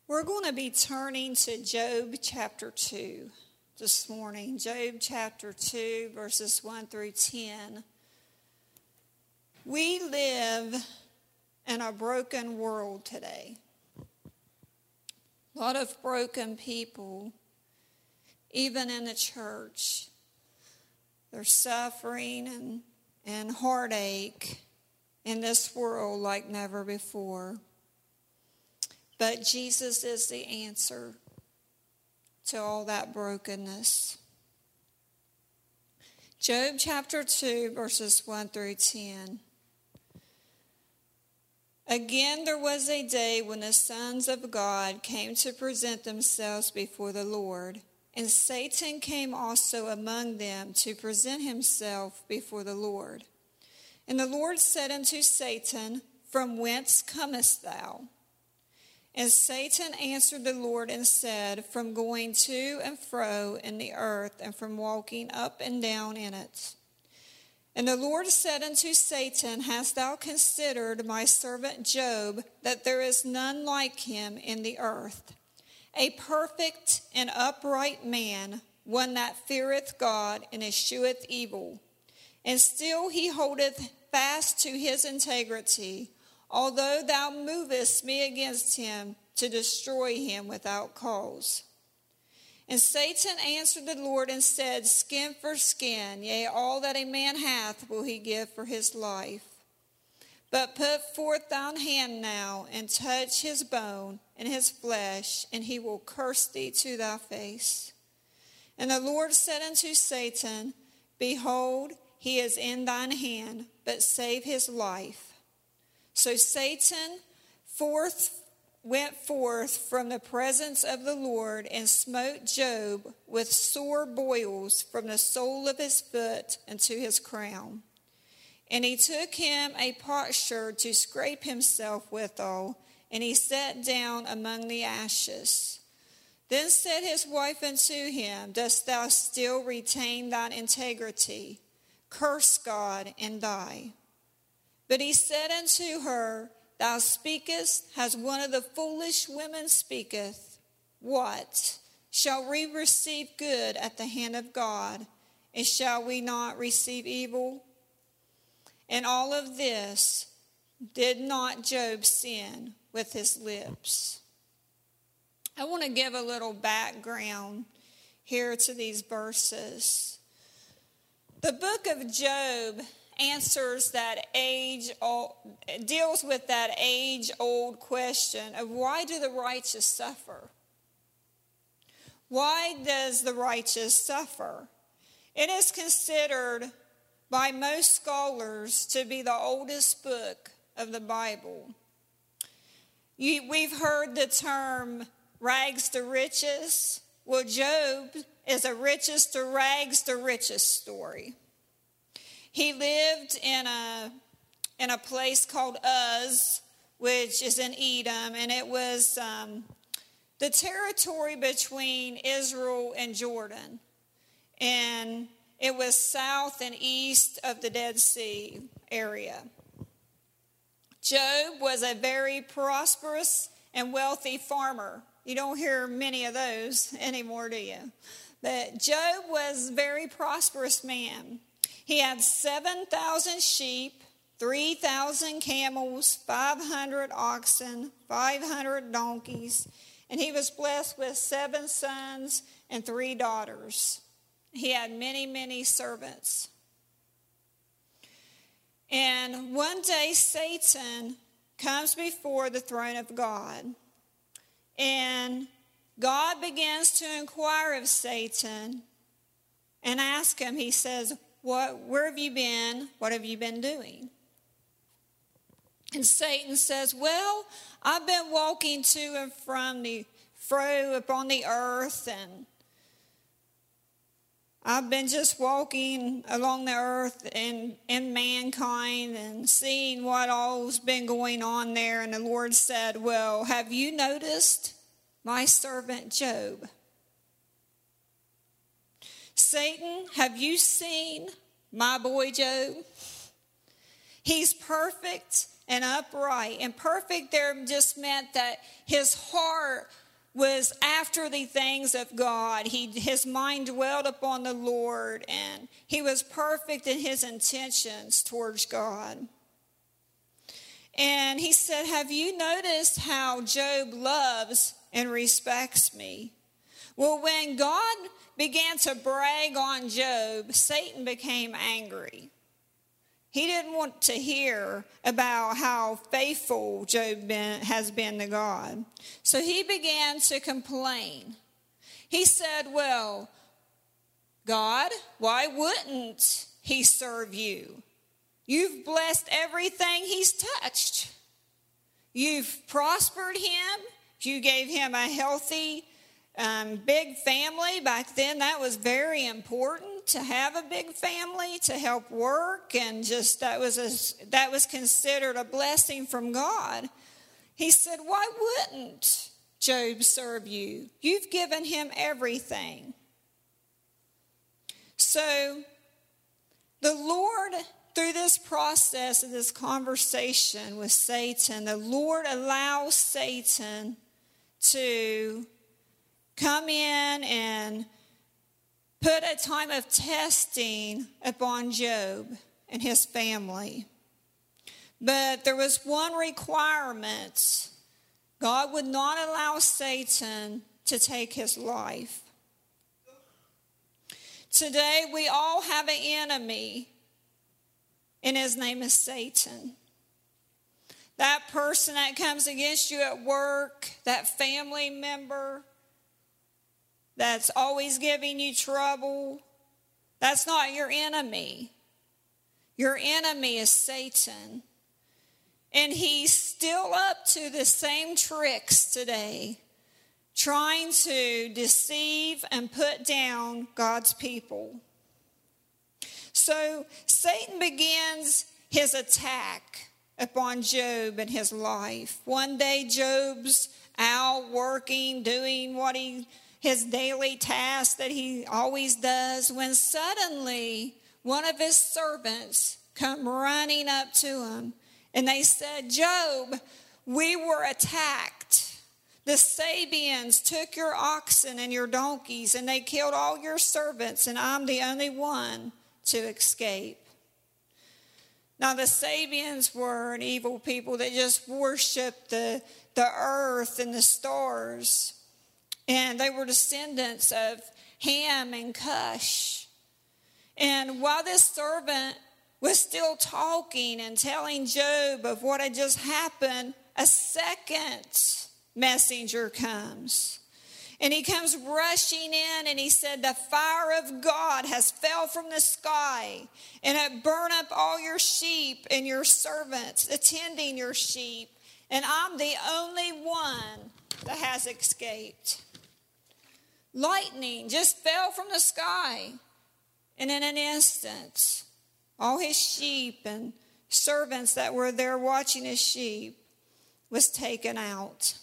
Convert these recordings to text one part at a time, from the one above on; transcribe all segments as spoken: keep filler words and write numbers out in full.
We're going to be turning to Job chapter two this morning. Job chapter two, verses one through ten. We live in a broken world today. A lot of broken people, even in the church. There's suffering and, and heartache in this world like never before. But Jesus is the answer to all that brokenness. Job chapter two, verses one through ten. Again, there was a day when the sons of God came to present themselves before the Lord, and Satan came also among them to present himself before the Lord. And the Lord said unto Satan, From whence comest thou? And Satan answered the Lord and said, From going to and fro in the earth, and from walking up and down in it. And the Lord said unto Satan, Hast thou considered my servant Job, that there is none like him in the earth, a perfect and upright man, one that feareth God and escheweth evil? And still he holdeth fast to his integrity, although thou movest me against him to destroy him without cause. And Satan answered the Lord and said, Skin for skin, yea, all that a man hath will he give for his life. But put forth thine hand now, and touch his bone and his flesh, and he will curse thee to thy face. And the Lord said unto Satan, Behold, he is in thine hand, but save his life. So Satan forth went forth from the presence of the Lord and smote Job with sore boils from the sole of his foot unto his crown. And he took him a potsherd to scrape himself withal, and he sat down among the ashes. Then said his wife unto him, Dost thou still retain thine integrity? Curse God and die. But he said unto her, Thou speakest as one of the foolish women speaketh. What? Shall we receive good at the hand of God, and shall we not receive evil? And all of this did not Job sin with his lips. I want to give a little background here to these verses. The book of Job answers that age old, deals with that age-old question of why do the righteous suffer? Why does the righteous suffer? It is considered by most scholars to be the oldest book of the Bible. You, we've heard the term rags to riches. Well, Job is a riches to rags to riches story. He lived in a in a place called Uz, which is in Edom, and it was um, the territory between Israel and Jordan. And it was south and east of the Dead Sea area. Job was a very prosperous and wealthy farmer. You don't hear many of those anymore, do you? But Job was a very prosperous man. He had seven thousand sheep, three thousand camels, five hundred oxen, five hundred donkeys, and he was blessed with seven sons and three daughters. He had many, many servants. And one day Satan comes before the throne of God, and God begins to inquire of Satan and ask him, he says, What, where have you been? What have you been doing? And Satan says, well, I've been walking to and from the fro upon the earth, and I've been just walking along the earth in, in mankind and seeing what all's been going on there. And the Lord said, well, have you noticed my servant Job? Satan, have you seen my boy Job? He's perfect and upright. And perfect there just meant that his heart was after the things of God. He, his mind dwelled upon the Lord, and he was perfect in his intentions towards God. And he said, have you noticed how Job loves and respects me? Well, when God began to brag on Job, Satan became angry. He didn't want to hear about how faithful Job been, has been to God. So he began to complain. He said, well, God, why wouldn't he serve you? You've blessed everything he's touched. You've prospered him. You gave him a healthy, um, big family. Back then, that was very important to have a big family to help work, and just that was a, that was considered a blessing from God. He said, why wouldn't Job serve you? You've given him everything. So the Lord, through this process of this conversation with Satan, the Lord allows Satan to come in and put a time of testing upon Job and his family. But there was one requirement. God would not allow Satan to take his life. Today we all have an enemy, and his name is Satan. That person that comes against you at work, that family member that's always giving you trouble, that's not your enemy. Your enemy is Satan. And he's still up to the same tricks today, trying to deceive and put down God's people. So Satan begins his attack upon Job and his life. One day Job's out working, doing what he his daily task that he always does, when suddenly one of his servants come running up to him, and they said, Job, we were attacked. The Sabians took your oxen and your donkeys, and they killed all your servants, and I'm the only one to escape. Now, the Sabians were an evil people that just worshiped the, the earth and the stars. And they were descendants of Ham and Cush. And while this servant was still talking and telling Job of what had just happened, a second messenger comes. And he comes rushing in, and he said, the fire of God has fell from the sky, and it burned up all your sheep and your servants attending your sheep. And I'm the only one that has escaped. Lightning just fell from the sky, and in an instant, all his sheep and servants that were there watching his sheep was taken out.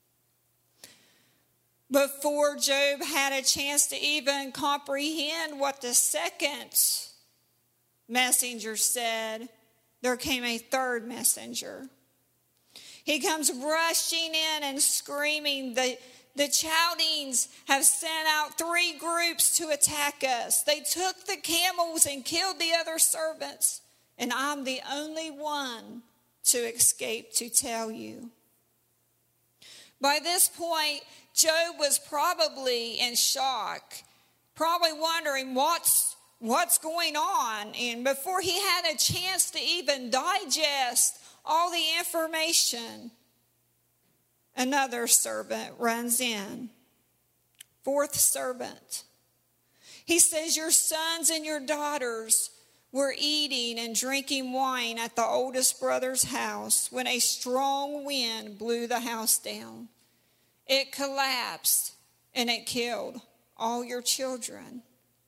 Before Job had a chance to even comprehend what the second messenger said, there came a third messenger. He comes rushing in and screaming, the The Chaldeans have sent out three groups to attack us. They took the camels and killed the other servants, and I'm the only one to escape to tell you. By this point, Job was probably in shock, probably wondering what's, what's going on. And before he had a chance to even digest all the information, another servant runs in. Fourth servant. He says, your sons and your daughters were eating and drinking wine at the oldest brother's house when a strong wind blew the house down. It collapsed and it killed all your children.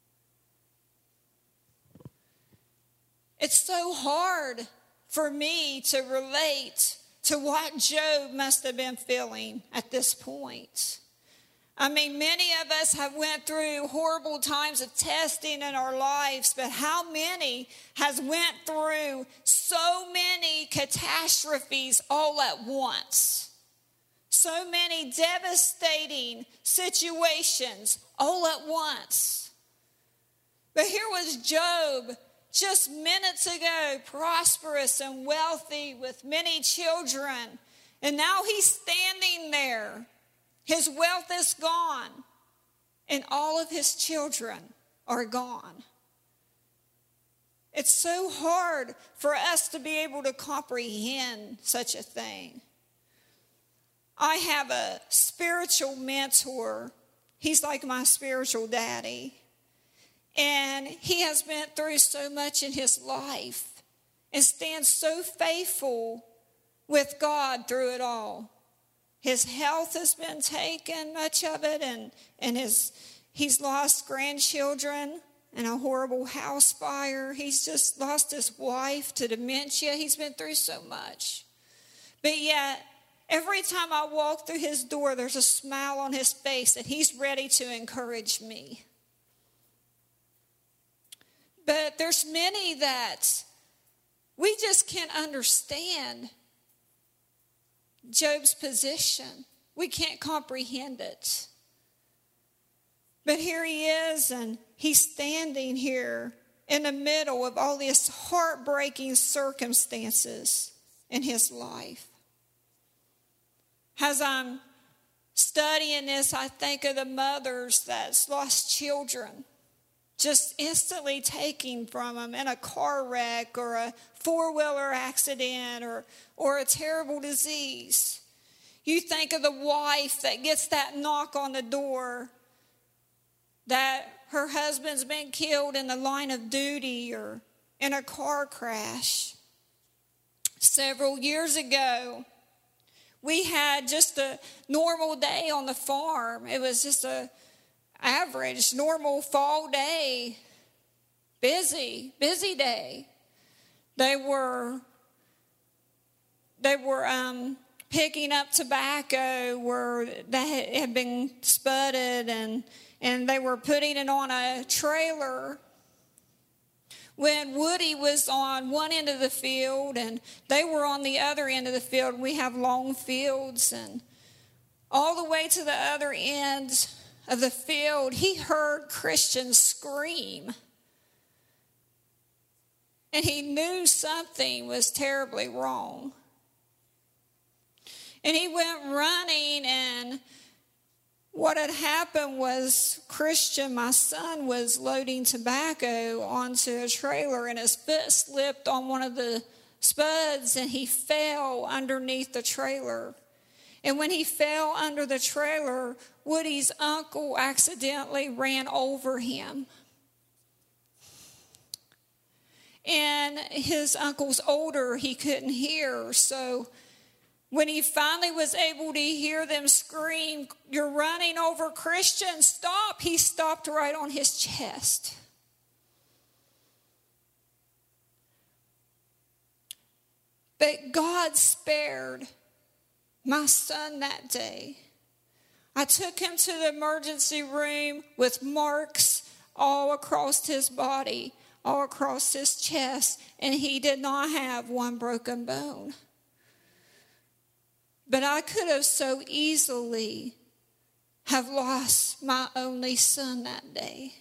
It's so hard for me to relate to what Job must have been feeling at this point. I mean, many of us have went through horrible times of testing in our lives, but how many has went through so many catastrophes all at once? So many devastating situations all at once. But here was Job just minutes ago, prosperous and wealthy with many children, and now he's standing there. His wealth is gone, and all of his children are gone. It's so hard for us to be able to comprehend such a thing. I have a spiritual mentor. He's like my spiritual daddy. And he has been through so much in his life and stands so faithful with God through it all. His health has been taken, much of it, and, and his he's lost grandchildren in a horrible house fire. He's just lost his wife to dementia. He's been through so much. But yet, every time I walk through his door, there's a smile on his face, and he's ready to encourage me. But there's many that we just can't understand Job's position. We can't comprehend it. But here he is, and he's standing here in the middle of all these heartbreaking circumstances in his life. As I'm studying this, I think of the mothers that's lost children, just instantly taken from them in a car wreck or a four-wheeler accident or, or a terrible disease. You think of the wife that gets that knock on the door that her husband's been killed in the line of duty or in a car crash. Several years ago, we had just a normal day on the farm. It was just a average, normal fall day, busy, busy day. They were, they were um, picking up tobacco where that had been spudded, and and they were putting it on a trailer. When Woody was on one end of the field and they were on the other end of the field, we have long fields, and all the way to the other end of the field, he heard Christians scream. And he knew something was terribly wrong. And he went running, and what had happened was Christian, my son, was loading tobacco onto a trailer, and his foot slipped on one of the spuds, and he fell underneath the trailer. And when he fell under the trailer, Woody's uncle accidentally ran over him. And his uncle's older, he couldn't hear. So when he finally was able to hear them scream, "You're running over Christian, stop," he stopped right on his chest. But God spared my son that day. I took him to the emergency room with marks all across his body, all across his chest, and he did not have one broken bone. But I could have so easily have lost my only son that day.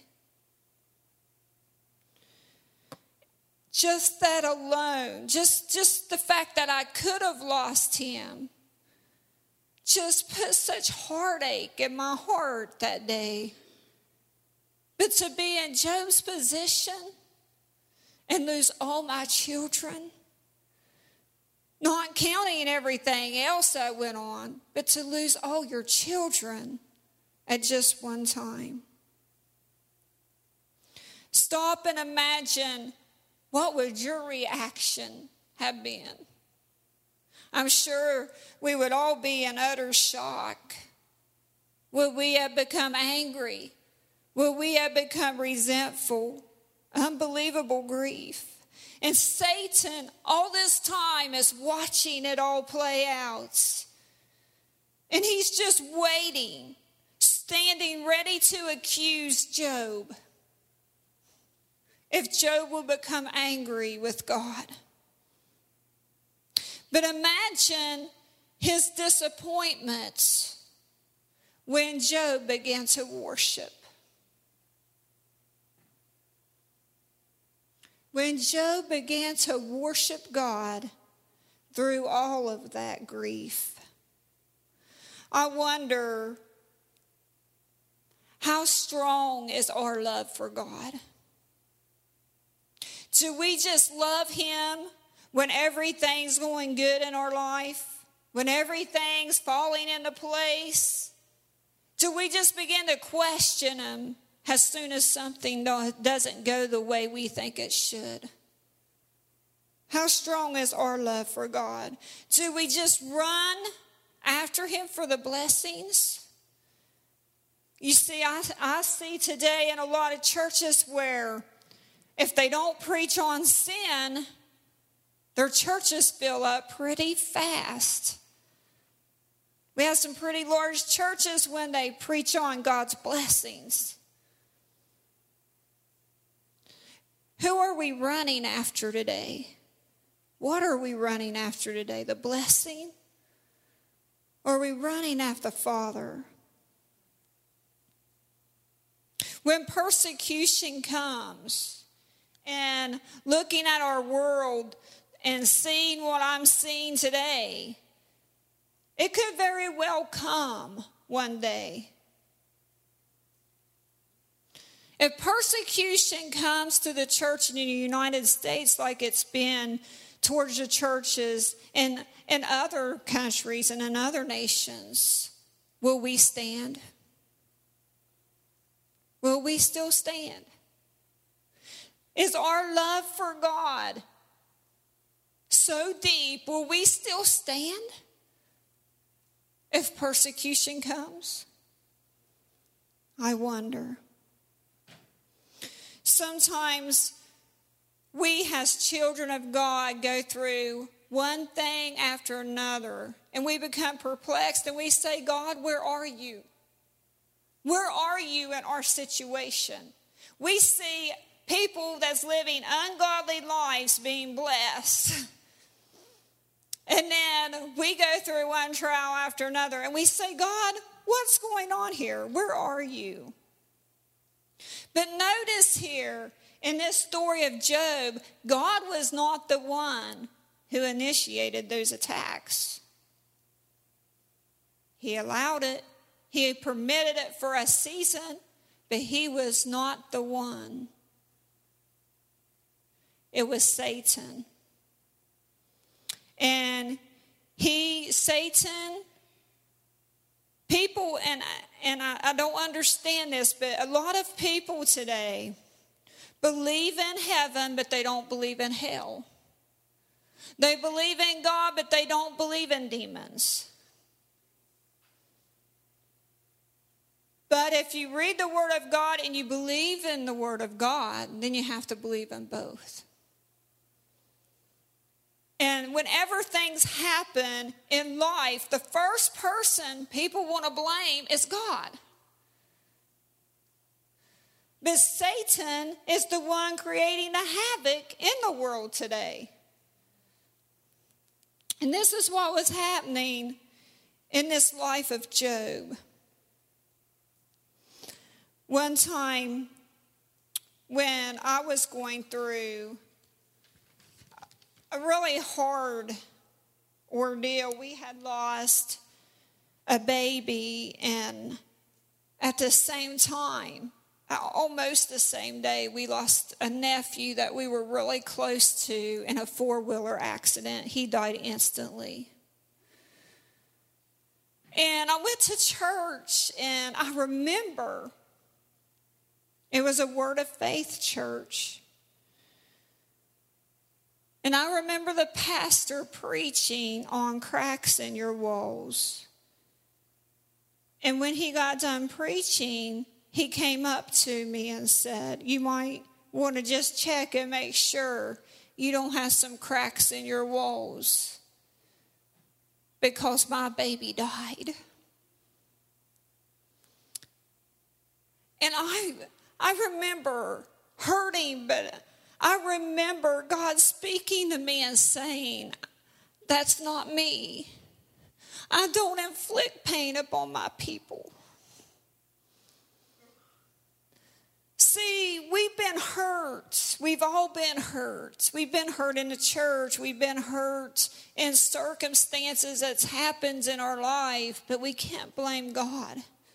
Just that alone, just, just the fact that I could have lost him, just put such heartache in my heart that day. But to be in Job's position and lose all my children, not counting everything else that went on, but to lose all your children at just one time. Stop and imagine, what would your reaction have been? I'm sure we would all be in utter shock. Would we have become angry? Would we have become resentful? Unbelievable grief. And Satan, all this time, is watching it all play out. And he's just waiting. standing ready to accuse Job if Job will become angry with God. But imagine his disappointment when Job began to worship. When Job began to worship God through all of that grief. I wonder, how strong is our love for God? Do we just love him when everything's going good in our life? When everything's falling into place? Do we just begin to question him as soon as something doesn't go the way we think it should? How strong is our love for God? Do we just run after him for the blessings? You see, I, I see today in a lot of churches where if they don't preach on sin, their churches fill up pretty fast. We have some pretty large churches when they preach on God's blessings. Who are we running after today? What are we running after today? The blessing? Or are we running after the Father? When persecution comes, and looking at our world and seeing what I'm seeing today, it could very well come one day. If persecution comes to the church in the United States like it's been towards the churches in, in other countries and in other nations, will we stand? Will we still stand? Is our love for God so deep, will we still stand if persecution comes? I wonder. Sometimes we as children of God go through one thing after another, and we become perplexed, and we say, God, where are you? Where are you in our situation? We see people that's living ungodly lives being blessed. And then we go through one trial after another, and we say, God, what's going on here? Where are you? But notice here, in this story of Job, God was not the one who initiated those attacks. He allowed it. He permitted it for a season, but he was not the one. It was Satan. And he, Satan, people, and, and I, I don't understand this, but a lot of people today believe in heaven, but they don't believe in hell. They believe in God, but they don't believe in demons. But if you read the Word of God and you believe in the Word of God, then you have to believe in both. And whenever things happen in life, the first person people want to blame is God. But Satan is the one creating the havoc in the world today. And this is what was happening in this life of Job. One time when I was going through a really hard ordeal, we had lost a baby, and at the same time, almost the same day, we lost a nephew that we were really close to in a four-wheeler accident. He died instantly. And I went to church, and I remember it was a Word of Faith church. And I remember the pastor preaching on cracks in your walls. And when he got done preaching, he came up to me and said, you might want to just check and make sure you don't have some cracks in your walls, because my baby died. And I, I remember hurting, but I remember God speaking to me and saying, that's not me. I don't inflict pain upon my people. See, we've been hurt. We've all been hurt. We've been hurt in the church. We've been hurt in circumstances that's happened in our life, but we can't blame God.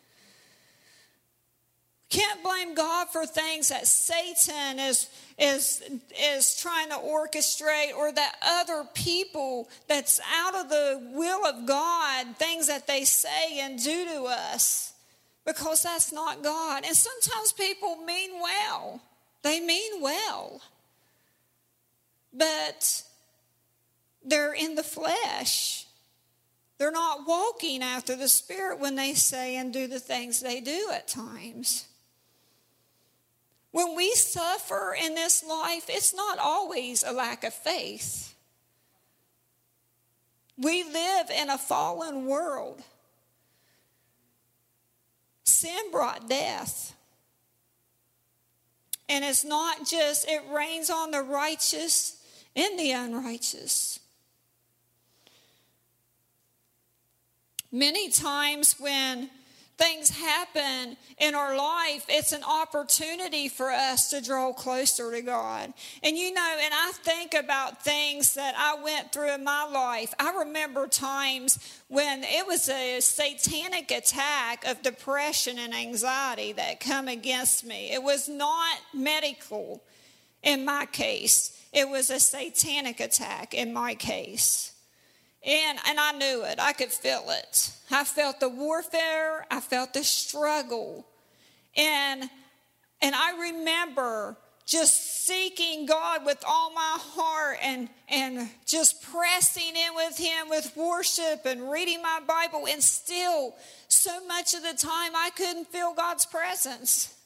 Can't blame God for things that Satan is, is, is trying to orchestrate, or that other people that's out of the will of God, things that they say and do to us, because that's not God. And sometimes people mean well. They mean well. But they're in the flesh. They're not walking after the Spirit when they say and do the things they do at times. When we suffer in this life, it's not always a lack of faith. We live in a fallen world. Sin brought death. And it's not just, it rains on the righteous and the unrighteous. Many times when things happen in our life, it's an opportunity for us to draw closer to God. And you know, and I think about things that I went through in my life. I remember times when it was a satanic attack of depression and anxiety that come against me. It was not medical in my case. It was a satanic attack in my case. And, and I knew it. I could feel it. I felt the warfare. I felt the struggle. And, and I remember just seeking God with all my heart and, and just pressing in with Him with worship and reading my Bible. And still, so much of the time, I couldn't feel God's presence.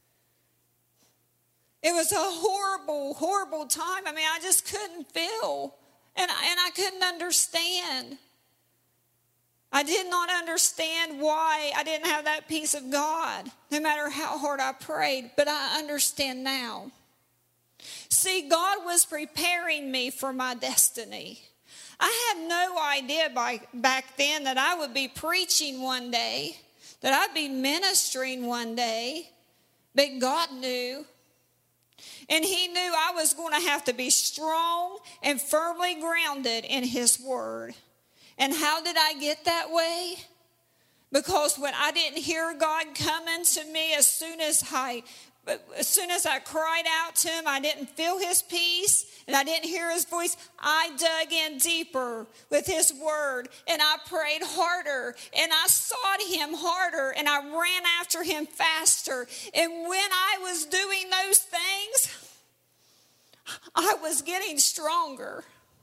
It was a horrible, horrible time. I mean, I just couldn't feel. And I, and I couldn't understand. I did not understand why I didn't have that peace of God, no matter how hard I prayed. But I understand now. See, God was preparing me for my destiny. I had no idea by, back then that I would be preaching one day, that I'd be ministering one day. But God knew. And He knew I was going to have to be strong and firmly grounded in His Word. And how did I get that way? Because when I didn't hear God coming to me as soon as I, as soon as I cried out to Him, I didn't feel His peace and I didn't hear His voice. I dug in deeper with His Word and I prayed harder and I sought Him harder and I ran after Him faster. And when I was doing those things, I was getting stronger.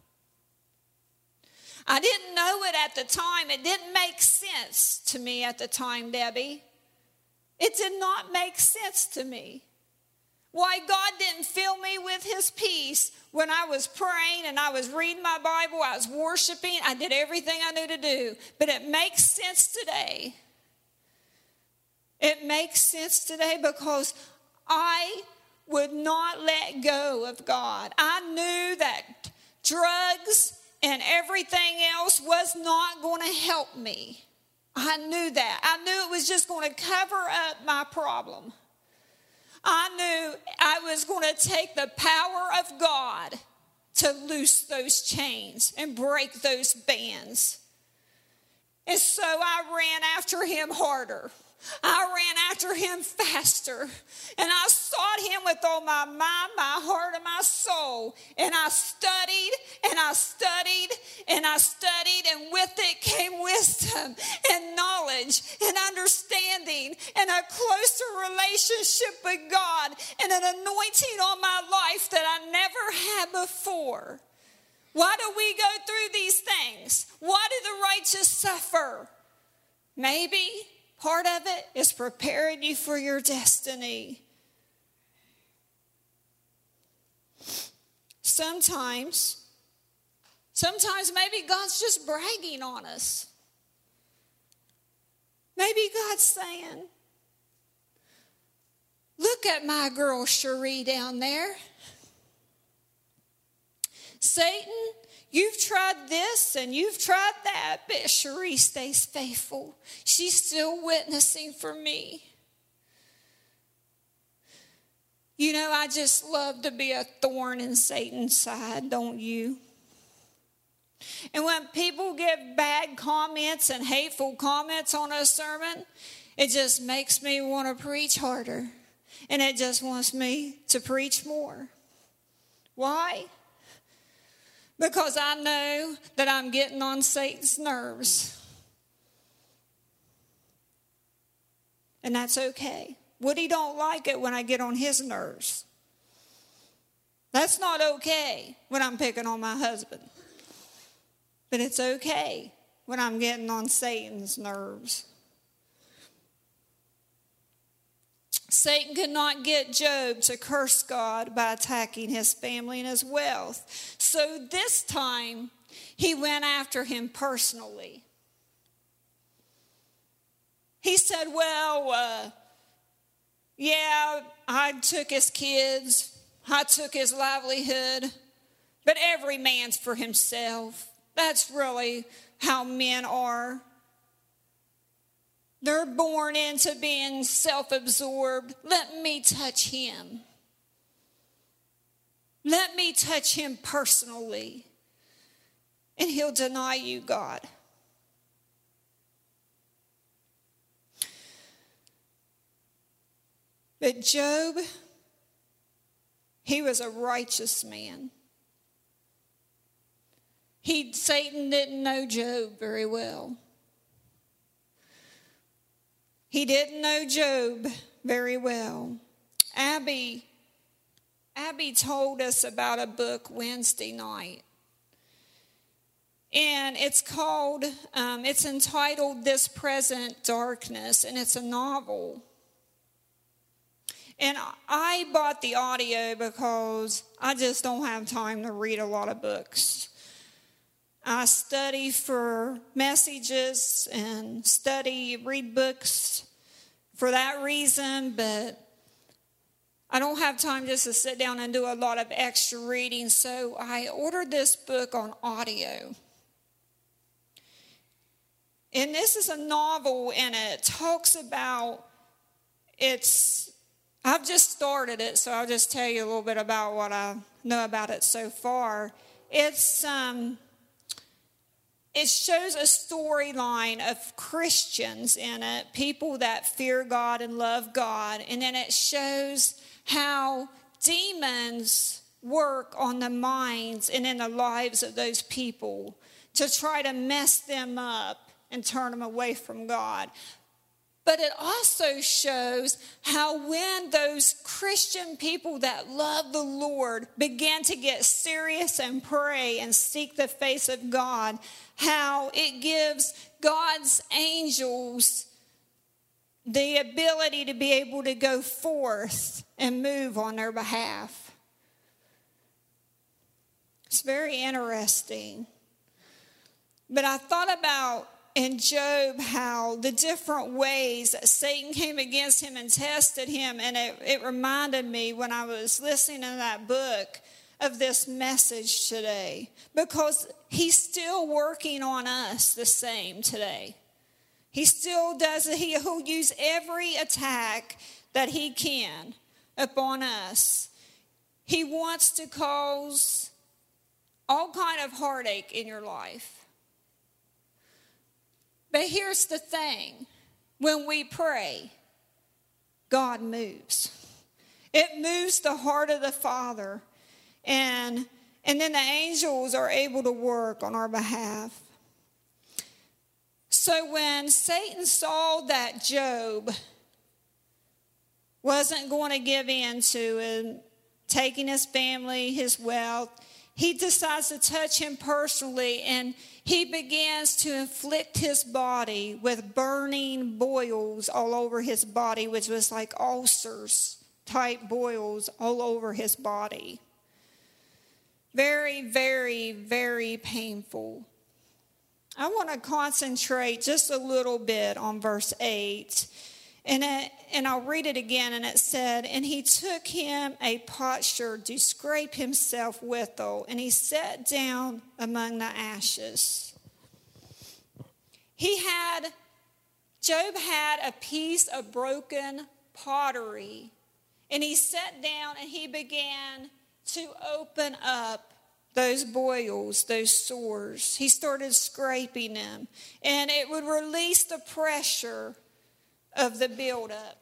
I didn't know it at the time. It didn't make sense to me at the time, Debbie. It did not make sense to me. Why God didn't fill me with His peace when I was praying and I was reading my Bible, I was worshiping, I did everything I knew to do. But it makes sense today. It makes sense today because I would not let go of God. I knew that drugs and everything else was not going to help me. I knew that. I knew it was just going to cover up my problem. I knew I was going to take the power of God to loose those chains and break those bands. And so I ran after Him harder. I ran after Him faster. And I sought Him with all my mind, my heart, and my soul. And I studied, and I studied, and I studied. And with it came wisdom and knowledge and understanding and a closer relationship with God and an anointing on my life that I never had before. Why do we go through these things? Why do the righteous suffer? Maybe part of it is preparing you for your destiny. Sometimes, sometimes maybe God's just bragging on us. Maybe God's saying, look at my girl Cherie down there. Satan, you've tried this and you've tried that, but Cherie stays faithful. She's still witnessing for me. You know, I just love to be a thorn in Satan's side, don't you? And when people give bad comments and hateful comments on a sermon, it just makes me want to preach harder. And it just wants me to preach more. Why? Because I know that I'm getting on Satan's nerves. And that's okay. Woody don't like it when I get on his nerves. That's not okay when I'm picking on my husband. But it's okay when I'm getting on Satan's nerves. Satan could not get Job to curse God by attacking his family and his wealth. So this time, he went after him personally. He said, well, uh, yeah, I took his kids. I took his livelihood. But every man's for himself. That's really how men are. They're born into being self-absorbed. Let me touch him. Let me touch him personally. And he'll deny you, God. But Job, he was a righteous man. He, Satan didn't know Job very well. He didn't know Job very well. Abby, Abby told us about a book Wednesday night. And it's called, um, it's entitled This Present Darkness, and it's a novel. And I bought the audio because I just don't have time to read a lot of books. I study for messages and study, read books for that reason, but I don't have time just to sit down and do a lot of extra reading, so I ordered this book on audio. And this is a novel, and it talks about, it's, I've just started it, so I'll just tell you a little bit about what I know about it so far. It's, um... It shows a storyline of Christians in it, people that fear God and love God. And then it shows how demons work on the minds and in the lives of those people to try to mess them up and turn them away from God. But it also shows how when those Christian people that love the Lord begin to get serious and pray and seek the face of God, how it gives God's angels the ability to be able to go forth and move on their behalf. It's very interesting. But I thought about in Job how the different ways that Satan came against him and tested him, and it, it reminded me when I was listening to that book of this message today, because he's still working on us the same today. He still does it. He'll use every attack that he can upon us. He wants to cause all kind of heartache in your life. But here's the thing. When we pray, God moves. It moves the heart of the Father. And, and then the angels are able to work on our behalf. So when Satan saw that Job wasn't going to give in to him, taking his family, his wealth, he decides to touch him personally, and he begins to inflict his body with burning boils all over his body, which was like ulcers type boils all over his body. Very, very, very painful. I want to concentrate just a little bit on verse eight. And, it, and I'll read it again, and it said, and he took him a potsherd to scrape himself withal, and he sat down among the ashes. He had, Job had a piece of broken pottery, and he sat down and he began to open up those boils, those sores. He started scraping them, and it would release the pressure of the buildup.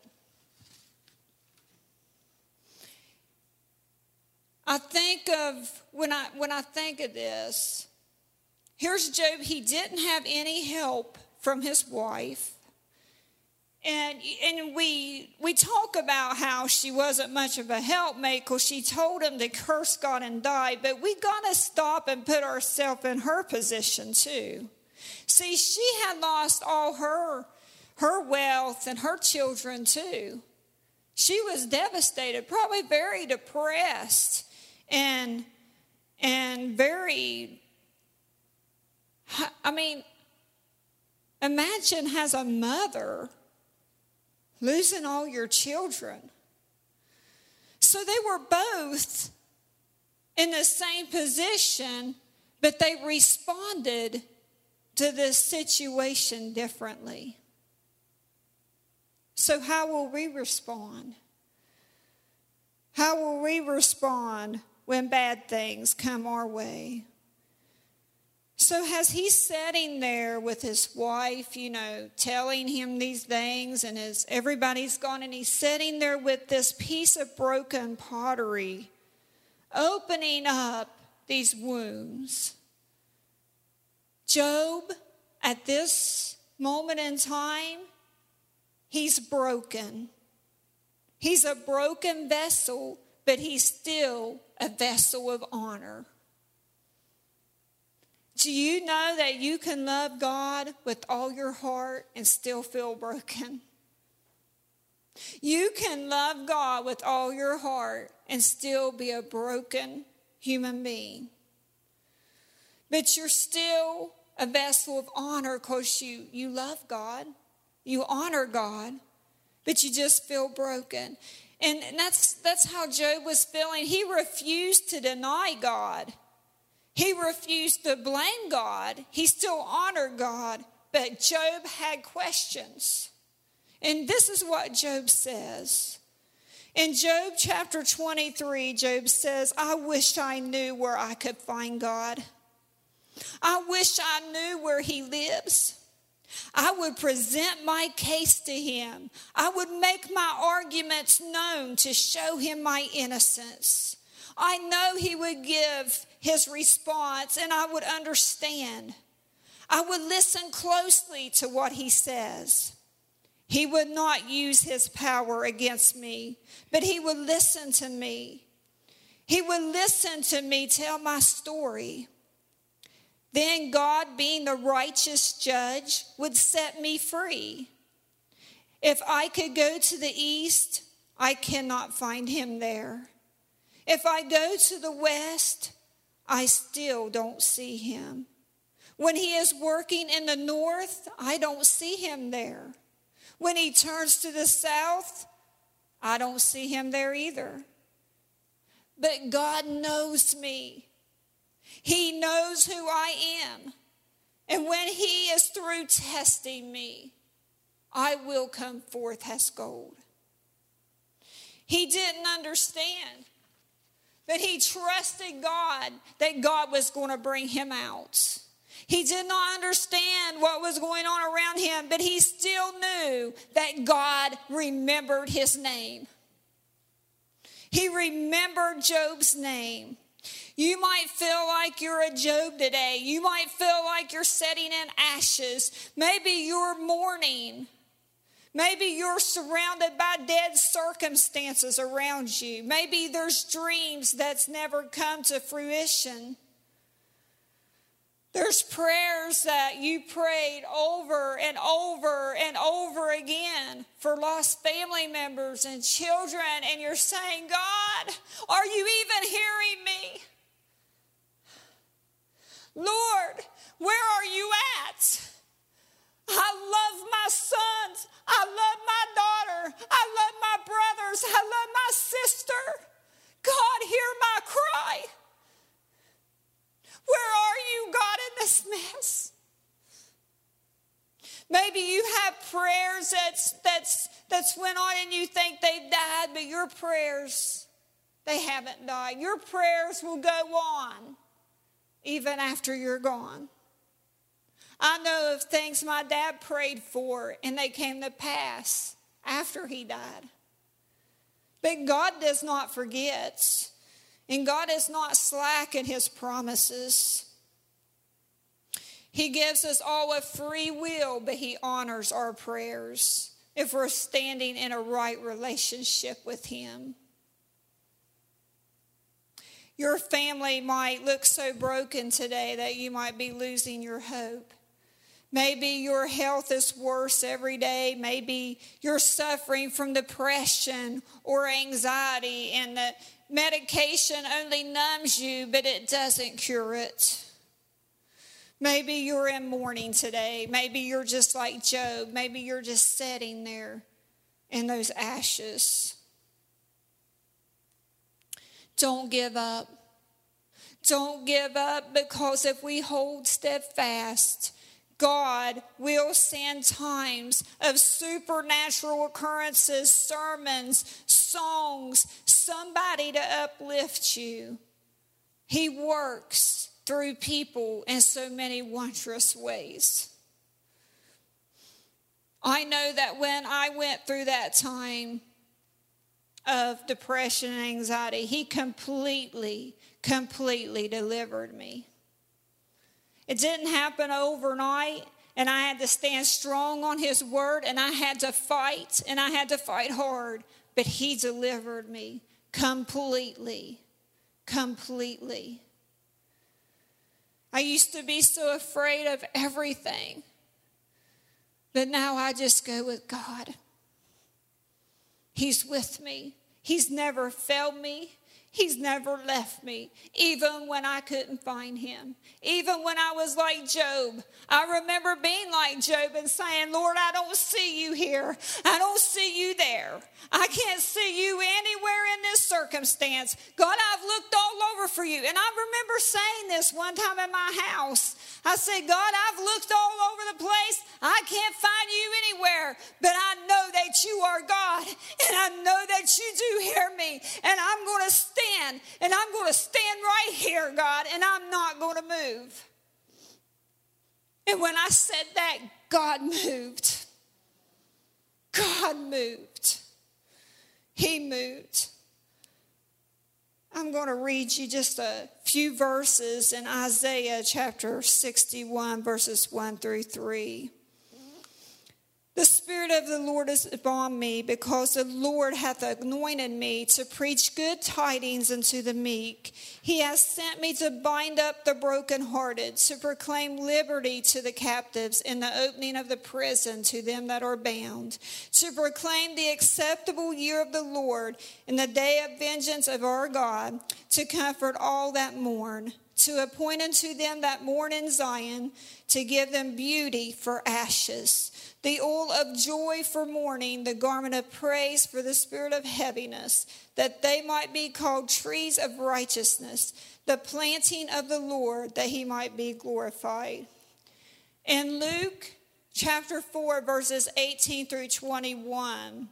I think of, when I when I think of this, here's Job. He didn't have any help from his wife. And and we we talk about how she wasn't much of a helpmate because she told him to curse God and die. But we got to stop and put ourselves in her position too. See, she had lost all her her wealth and her children too. She was devastated, probably very depressed, and and very, I mean, imagine as a mother losing all your children. So they were both in the same position, but they responded to this situation differently. So how will we respond? How will we respond when bad things come our way? So as he's sitting there with his wife, you know, telling him these things, and as everybody's gone, and he's sitting there with this piece of broken pottery, opening up these wounds. Job, at this moment in time, he's broken. He's a broken vessel, but he's still a vessel of honor. Do you know that you can love God with all your heart and still feel broken? You can love God with all your heart and still be a broken human being. But you're still a vessel of honor because you, you love God. You honor God, but you just feel broken. And that's, that's how Job was feeling. He refused to deny God. He refused to blame God. He still honored God, but Job had questions. And this is what Job says. In Job chapter twenty-three, Job says, I wish I knew where I could find God. I wish I knew where he lives. I would present my case to him. I would make my arguments known to show him my innocence. I know he would give his response, and I would understand. I would listen closely to what he says. He would not use his power against me, but he would listen to me. He would listen to me tell my story. Then God, being the righteous judge, would set me free. If I could go to the east, I cannot find him there. If I go to the west, I still don't see him. When he is working in the north, I don't see him there. When he turns to the south, I don't see him there either. But God knows me. He knows who I am. And when he is through testing me, I will come forth as gold. He didn't understand, but he trusted God that God was going to bring him out. He did not understand what was going on around him, but he still knew that God remembered his name. He remembered Job's name. You might feel like you're a Job today. You might feel like you're sitting in ashes. Maybe you're mourning. Maybe you're surrounded by dead circumstances around you. Maybe there's dreams that's never come to fruition. There's prayers that you prayed over and over and over again for lost family members and children, and you're saying, God, are you even hearing me? Lord, where are you at? I love my sons. I love my Maybe you have prayers that's that's that's went on and you think they've died, but your prayers, they haven't died. Your prayers will go on even after you're gone. I know of things my dad prayed for and they came to pass after he died. But God does not forget, and God is not slack in his promises. He gives us all a free will, but he honors our prayers if we're standing in a right relationship with him. Your family might look so broken today that you might be losing your hope. Maybe your health is worse every day. Maybe you're suffering from depression or anxiety, and the medication only numbs you, but it doesn't cure it. Maybe you're in mourning today. Maybe you're just like Job. Maybe you're just sitting there in those ashes. Don't give up. Don't give up, because if we hold steadfast, God will send times of supernatural occurrences, sermons, songs, somebody to uplift you. He works through people in so many wondrous ways. I know that when I went through that time of depression and anxiety, he completely, completely delivered me. It didn't happen overnight, and I had to stand strong on his word, and I had to fight, and I had to fight hard, but he delivered me completely, completely. I used to be so afraid of everything, but now I just go with God. He's with me. He's never failed me. He's never left me, even when I couldn't find him. Even when I was like Job, I remember being like Job and saying, Lord, I don't see you here. I don't see you there. I can't see you anywhere in this circumstance. God, I've looked all over for you. And I remember saying this one time in my house. I said, God, I've looked all over the place. I can't find you anywhere, but I know that you are God, and I know that you do hear me, and I'm going to stand, and I'm going to stand right here, God, and I'm not going to move. And when I said that, God moved. God moved. He moved. I'm going to read you just a few verses in Isaiah chapter sixty-one, verses one through three. The Spirit of the Lord is upon me, because the Lord hath anointed me to preach good tidings unto the meek. He has sent me to bind up the brokenhearted, to proclaim liberty to the captives, and the opening of the prison to them that are bound, to proclaim the acceptable year of the Lord, and the day of vengeance of our God, to comfort all that mourn, to appoint unto them that mourn in Zion, to give them beauty for ashes, the oil of joy for mourning, the garment of praise for the spirit of heaviness, that they might be called trees of righteousness, the planting of the Lord, that he might be glorified. In Luke chapter four, verses eighteen through twenty-one,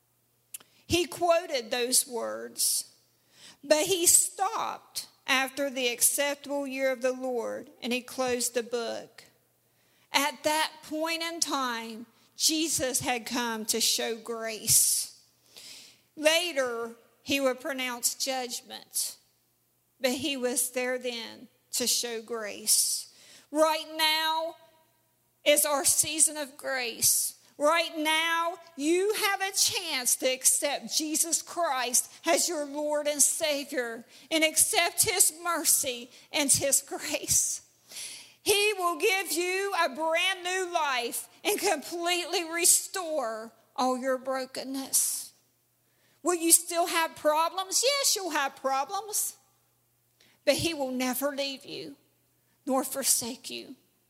he quoted those words, but he stopped after the acceptable year of the Lord, and he closed the book. At that point in time, Jesus had come to show grace. Later, he would pronounce judgment, but he was there then to show grace. Right now is our season of grace. Right now, you have a chance to accept Jesus Christ as your Lord and Savior and accept his mercy and his grace. He will give you a brand new life and completely restore all your brokenness. Will you still have problems? Yes, you'll have problems. But he will never leave you nor forsake you.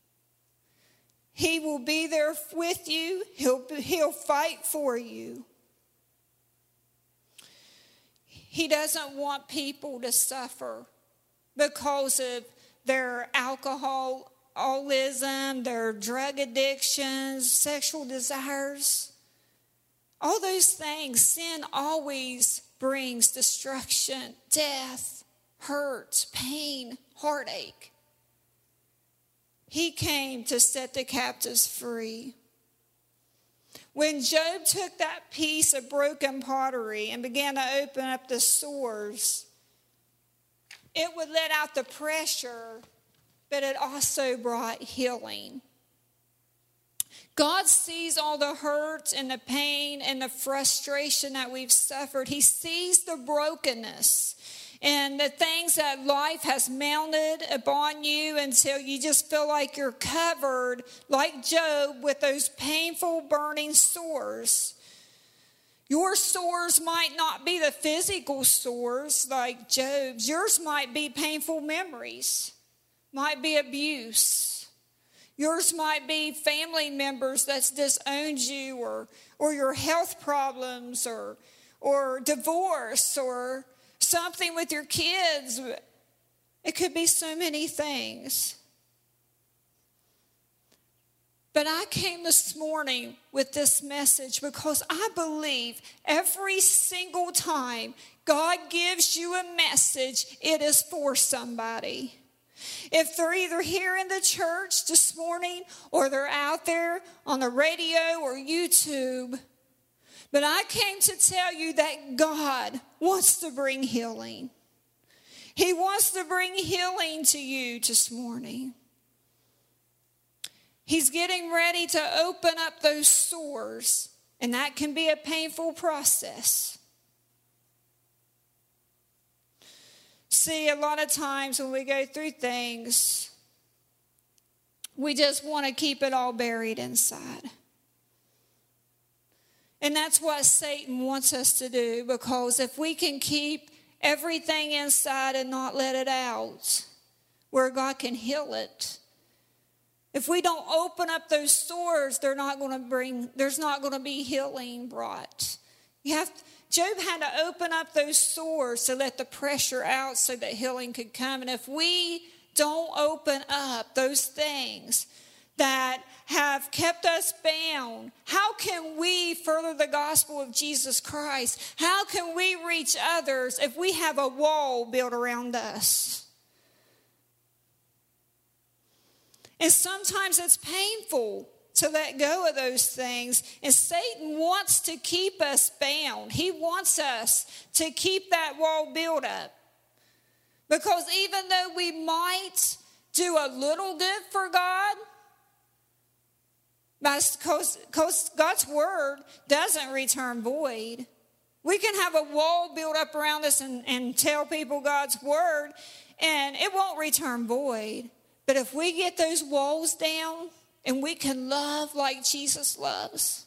He will be there with you. He'll, he'll fight for you. He doesn't want people to suffer because of their alcohol alcoholism, their drug addictions, sexual desires. All those things, sin always brings destruction, death, hurt, pain, heartache. He came to set the captives free. When Job took that piece of broken pottery and began to open up the sores, it would let out the pressure, but it also brought healing. God sees all the hurt and the pain and the frustration that we've suffered. He sees the brokenness and the things that life has mounted upon you until you just feel like you're covered, like Job, with those painful burning sores. Your sores might not be the physical sores like Job's. Yours might be painful memories, might be abuse. Yours might be family members that's disowned you, or or your health problems, or or divorce, or something with your kids. It could be so many things. But I came this morning with this message because I believe every single time God gives you a message, it is for somebody. If they're either here in the church this morning or they're out there on the radio or YouTube. But I came to tell you that God wants to bring healing. He wants to bring healing to you this morning. He's getting ready to open up those sores, and that can be a painful process. See, a lot of times when we go through things, we just want to keep it all buried inside. And that's what Satan wants us to do, because if we can keep everything inside and not let it out, where God can heal it, if we don't open up those sores, they're not going to bring, there's not going to be healing brought. You have to, Job had to open up those sores to let the pressure out so that healing could come. And if we don't open up those things that have kept us bound, how can we further the gospel of Jesus Christ? How can we reach others if we have a wall built around us? And sometimes it's painful to let go of those things. And Satan wants to keep us bound. He wants us to keep that wall built up. Because even though we might do a little good for God, because God's word doesn't return void. We can have a wall built up around us and, and tell people God's word, and it won't return void. But if we get those walls down and we can love like Jesus loves.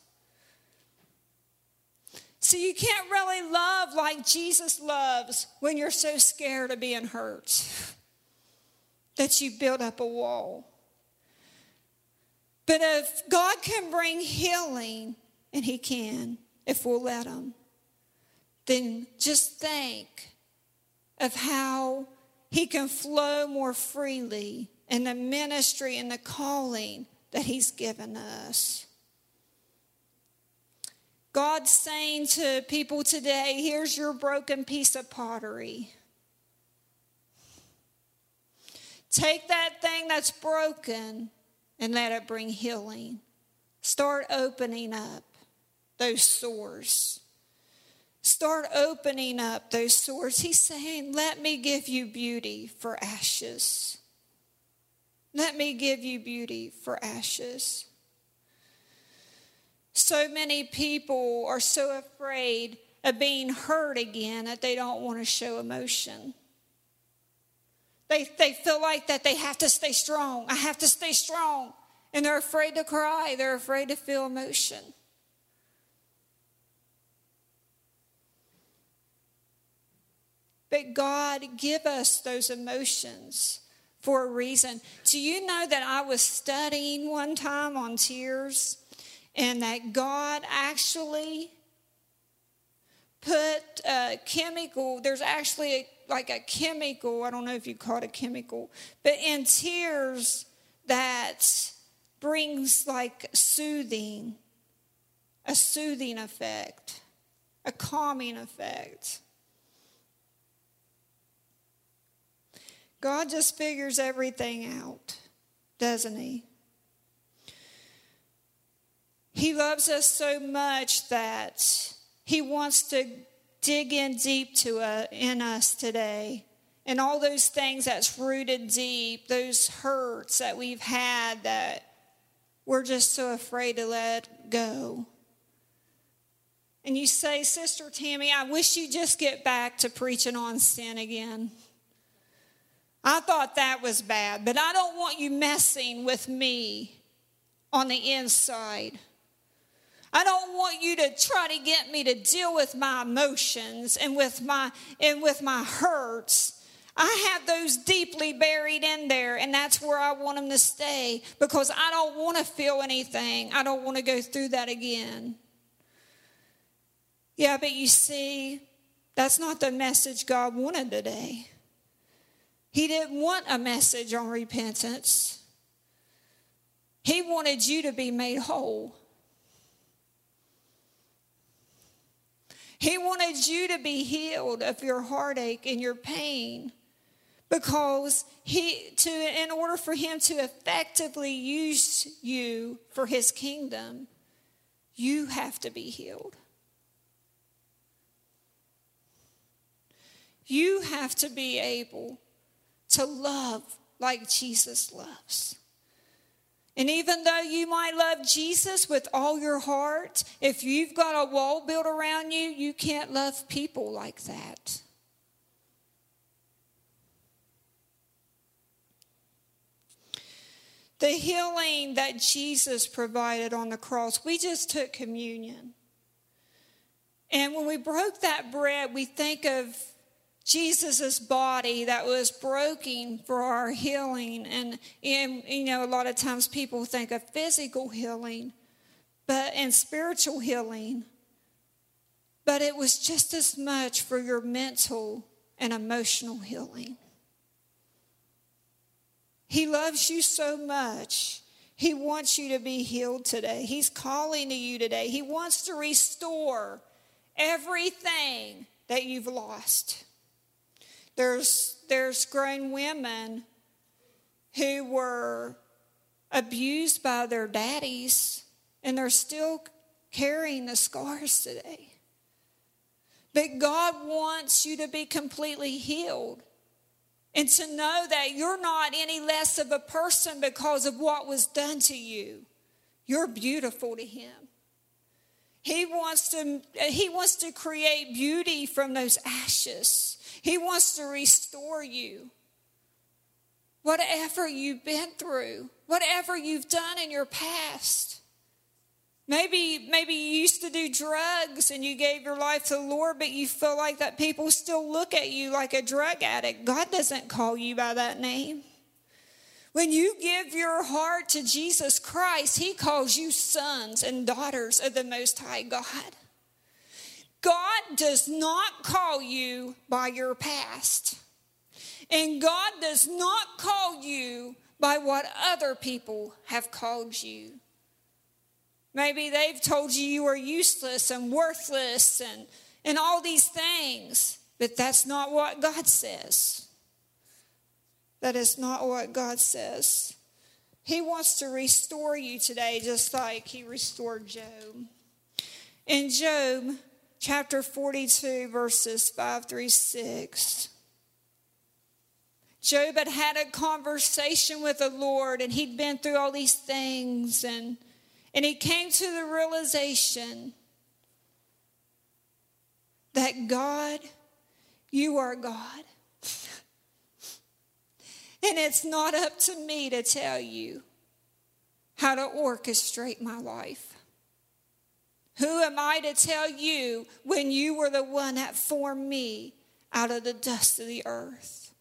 So you can't really love like Jesus loves when you're so scared of being hurt that you build up a wall. But if God can bring healing, and he can, if we'll let him, then just think of how he can flow more freely in the ministry and the calling that he's given us. God's saying to people today, here's your broken piece of pottery. Take that thing that's broken and let it bring healing. Start opening up those sores. Start opening up those sores. He's saying, let me give you beauty for ashes. Let me give you beauty for ashes. So many people are so afraid of being hurt again that they don't want to show emotion. They, they feel like that they have to stay strong. I have to stay strong. And they're afraid to cry. They're afraid to feel emotion. But God give us those emotions for a reason. Do you know that I was studying one time on tears, and that God actually put a chemical, there's actually a, like a chemical, I don't know if you call it a chemical, but in tears that brings like soothing, a soothing effect, a calming effect. God just figures everything out, doesn't he? He loves us so much that he wants to dig in deep to uh, in us today. And all those things that's rooted deep, those hurts that we've had that we're just so afraid to let go. And you say, Sister Tammy, I wish you'd just get back to preaching on sin again. I thought that was bad, but I don't want you messing with me on the inside. I don't want you to try to get me to deal with my emotions and with my and with my hurts. I have those deeply buried in there, and that's where I want them to stay because I don't want to feel anything. I don't want to go through that again. Yeah, but you see, that's not the message God wanted today. He didn't want a message on repentance. He wanted you to be made whole. He wanted you to be healed of your heartache and your pain. Because he, to, in order for him to effectively use you for his kingdom, you have to be healed. You have to be able to love like Jesus loves. And even though you might love Jesus with all your heart, if you've got a wall built around you, you can't love people like that. The healing that Jesus provided on the cross, we just took communion. And when we broke that bread, we think of Jesus' body that was broken for our healing. And, and, you know, a lot of times people think of physical healing but and spiritual healing. But it was just as much for your mental and emotional healing. He loves you so much. He wants you to be healed today. He's calling to you today. He wants to restore everything that you've lost. There's, there's grown women who were abused by their daddies, and they're still carrying the scars today. But God wants you to be completely healed. And to know that you're not any less of a person because of what was done to you. You're beautiful to him. He wants to, he wants to create beauty from those ashes. He wants to restore you. Whatever you've been through, whatever you've done in your past. Maybe, maybe you used to do drugs and you gave your life to the Lord, but you feel like that people still look at you like a drug addict. God doesn't call you by that name. When you give your heart to Jesus Christ, he calls you sons and daughters of the Most High God. God does not call you by your past. And God does not call you by what other people have called you. Maybe they've told you you are useless and worthless and, and all these things. But that's not what God says. That is not what God says. He wants to restore you today just like he restored Job. In Job chapter forty-two, verses five through six. Job had had a conversation with the Lord, and he'd been through all these things, and And he came to the realization that God, you are God. And it's not up to me to tell you how to orchestrate my life. Who am I to tell you when you were the one that formed me out of the dust of the earth?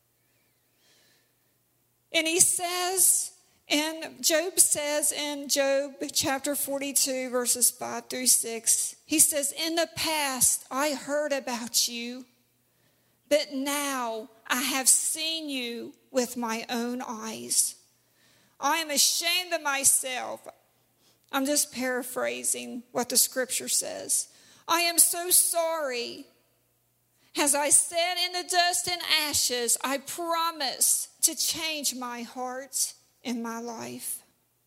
And he says, and Job says in Job chapter forty-two, verses five through six, he says, in the past I heard about you, but now I have seen you with my own eyes. I am ashamed of myself. I'm just paraphrasing what the scripture says. I am so sorry. As I sat in the dust and ashes, I promise to change my heart and my life.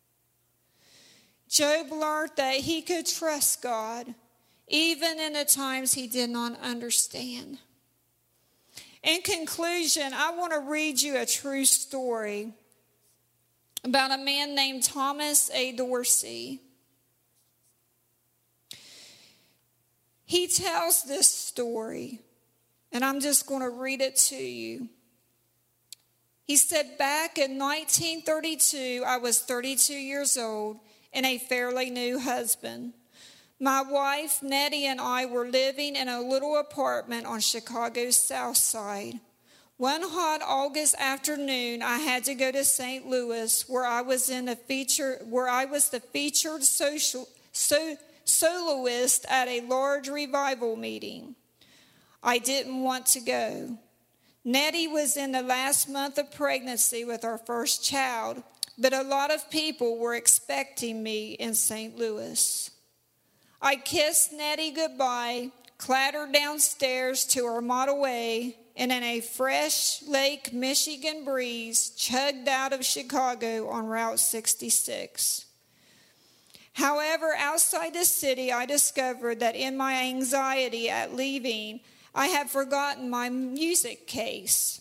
Job learned that he could trust God even in the times he did not understand. In conclusion, I want to read you a true story about a man named Thomas A. Dorsey. He tells this story, and I'm just going to read it to you. He said, back in nineteen thirty-two, I was thirty-two years old and a fairly new husband. My wife, Nettie, and I were living in a little apartment on Chicago's South Side. One hot August afternoon, I had to go to Saint Louis, where I was in a feature, where I was the featured social, so, soloist at a large revival meeting. I didn't want to go. Nettie was in the last month of pregnancy with our first child, but a lot of people were expecting me in Saint Louis. I kissed Nettie goodbye, clattered downstairs to our Model A, and in a fresh Lake Michigan breeze, chugged out of Chicago on Route sixty-six. However, outside the city, I discovered that in my anxiety at leaving, I had forgotten my music case.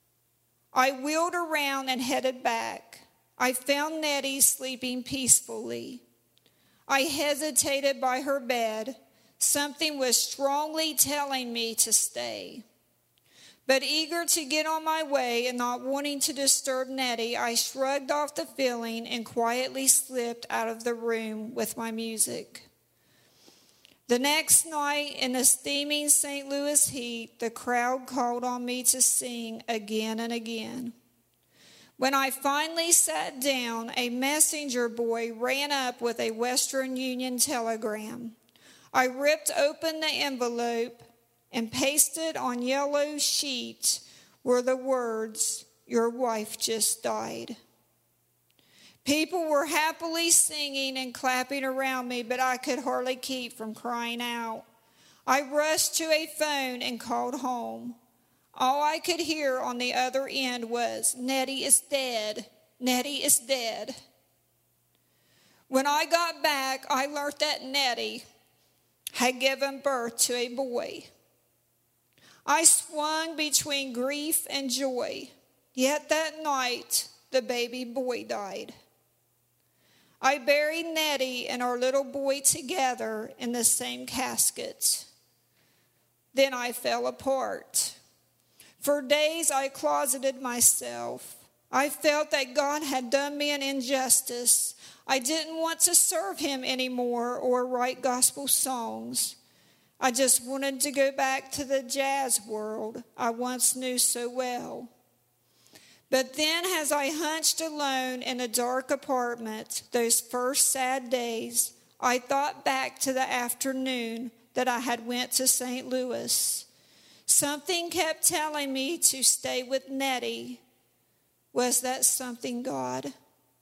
I wheeled around and headed back. I found Nettie sleeping peacefully. I hesitated by her bed. Something was strongly telling me to stay. But eager to get on my way and not wanting to disturb Nettie, I shrugged off the feeling and quietly slipped out of the room with my music. The next night, in the steaming Saint Louis heat, the crowd called on me to sing again and again. When I finally sat down, a messenger boy ran up with a Western Union telegram. I ripped open the envelope and pasted on yellow sheet were the words, "Your wife just died." People were happily singing and clapping around me, but I could hardly keep from crying out. I rushed to a phone and called home. All I could hear on the other end was, "Nettie is dead. Nettie is dead." When I got back, I learned that Nettie had given birth to a boy. I swung between grief and joy, yet that night the baby boy died. I buried Nettie and our little boy together in the same casket. Then I fell apart. For days I closeted myself. I felt that God had done me an injustice. I didn't want to serve him anymore or write gospel songs. I just wanted to go back to the jazz world I once knew so well. But then as I hunched alone in a dark apartment those first sad days, I thought back to the afternoon that I had went to Saint Louis. Something kept telling me to stay with Nettie. Was that something God?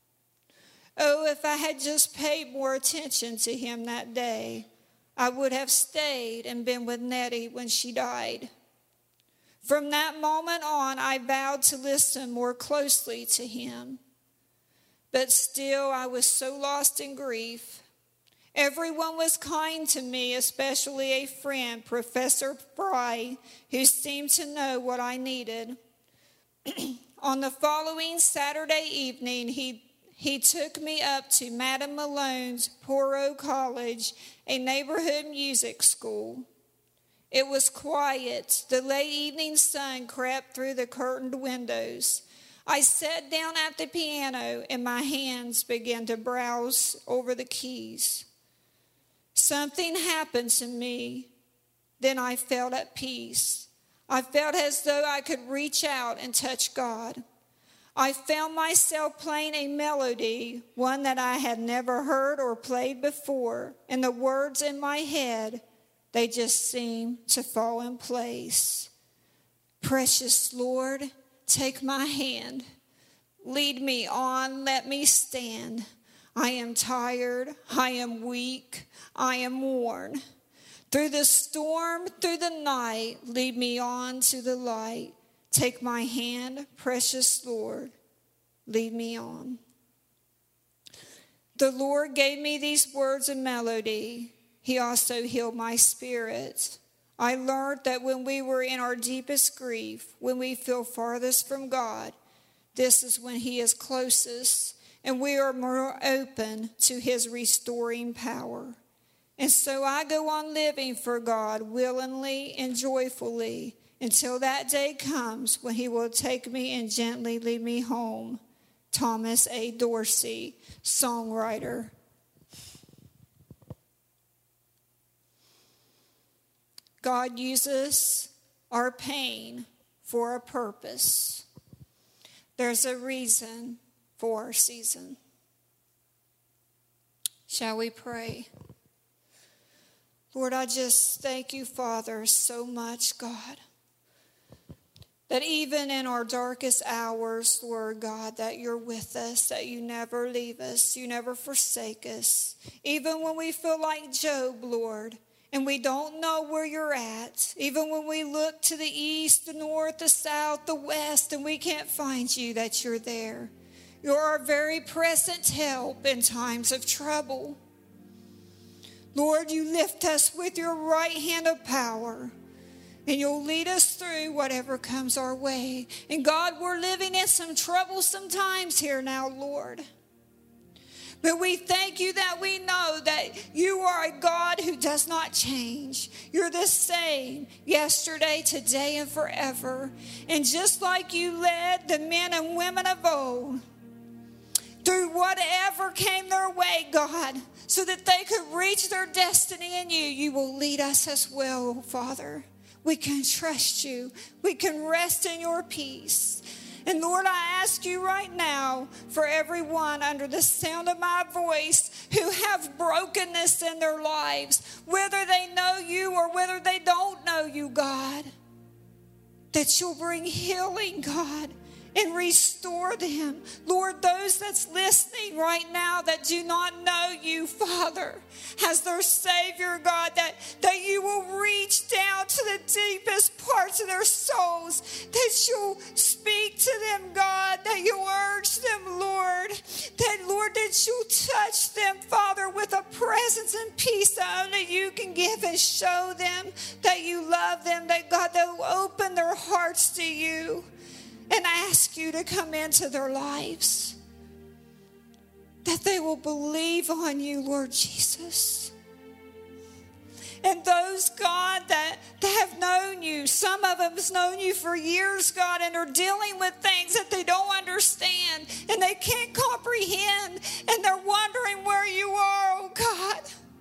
Oh, if I had just paid more attention to him that day, I would have stayed and been with Nettie when she died. From that moment on, I vowed to listen more closely to him. But still, I was so lost in grief. Everyone was kind to me, especially a friend, Professor Fry, who seemed to know what I needed. On the following Saturday evening, he, he took me up to Madame Malone's Poro College, a neighborhood music school. It was quiet. The late evening sun crept through the curtained windows. I sat down at the piano, and my hands began to browse over the keys. Something happened to me. Then I felt at peace. I felt as though I could reach out and touch God. I found myself playing a melody, one that I had never heard or played before, and the words in my head, they just seemed to fall in place. Precious Lord, take my hand. Lead me on, let me stand. I am tired, I am weak, I am worn. Through the storm, through the night, lead me on to the light. Take my hand, precious Lord, lead me on. The Lord gave me these words of melody. He also healed my spirit. I learned that when we were in our deepest grief, when we feel farthest from God, this is when he is closest, and we are more open to his restoring power. And so I go on living for God willingly and joyfully until that day comes when he will take me and gently lead me home. Thomas A. Dorsey, songwriter. God uses our pain for a purpose. There's a reason for our season. Shall we pray? Lord, I just thank you, Father, so much, God, that even in our darkest hours, Lord God, that you're with us, that you never leave us, you never forsake us. Even when we feel like Job, Lord, and we don't know where you're at, even when we look to the east, the north, the south, the west, and we can't find you, that you're there. You're our very present help in times of trouble. Lord, you lift us with your right hand of power, and you'll lead us through whatever comes our way. And God, we're living in some troublesome times here now, Lord. But we thank you that we know that you are a God who does not change. You're the same yesterday, today, and forever. And just like you led the men and women of old through whatever came their way, God, so that they could reach their destiny in you, you will lead us as well, Father. We can trust you. We can rest in your peace. And Lord, I ask you right now for everyone under the sound of my voice who have brokenness in their lives, whether they know you or whether they don't know you, God, that you'll bring healing, God, and restore them. Lord, those that's listening right now that do not know you, Father, as their Savior, God, that, that you will reach down to the deepest parts of their souls, that you'll speak to them, God, that you'll urge them, Lord, that, Lord, that you'll touch them, Father, with a presence and peace that only you can give, and show them that you love them, that, God, they'll open their hearts to you and ask you to come into their lives, that they will believe on you, Lord Jesus. And those, God, that, that have known you, some of them have known you for years, God, and are dealing with things that they don't understand and they can't comprehend, and they're wondering where you are, oh God.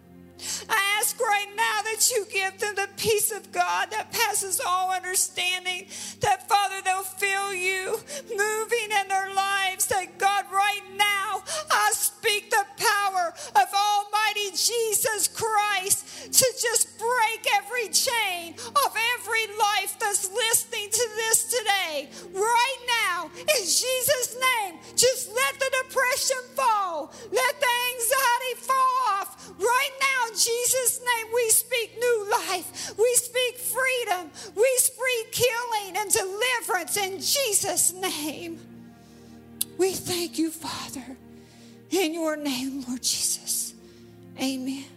I ask right now that you give them the peace of God that passes all understanding, that, Father, they'll feel you moving in their lives, that, God, right now, I speak the power of Almighty Jesus Christ to just break every chain of every life that's listening to this today. Right now, in Jesus' name, just let the depression fall. Let the anxiety fall off. Right now, in Jesus' name, we speak new life. We speak freedom. We speak healing and deliverance in Jesus' name. We thank you, Father, in your name, Lord Jesus. Amen.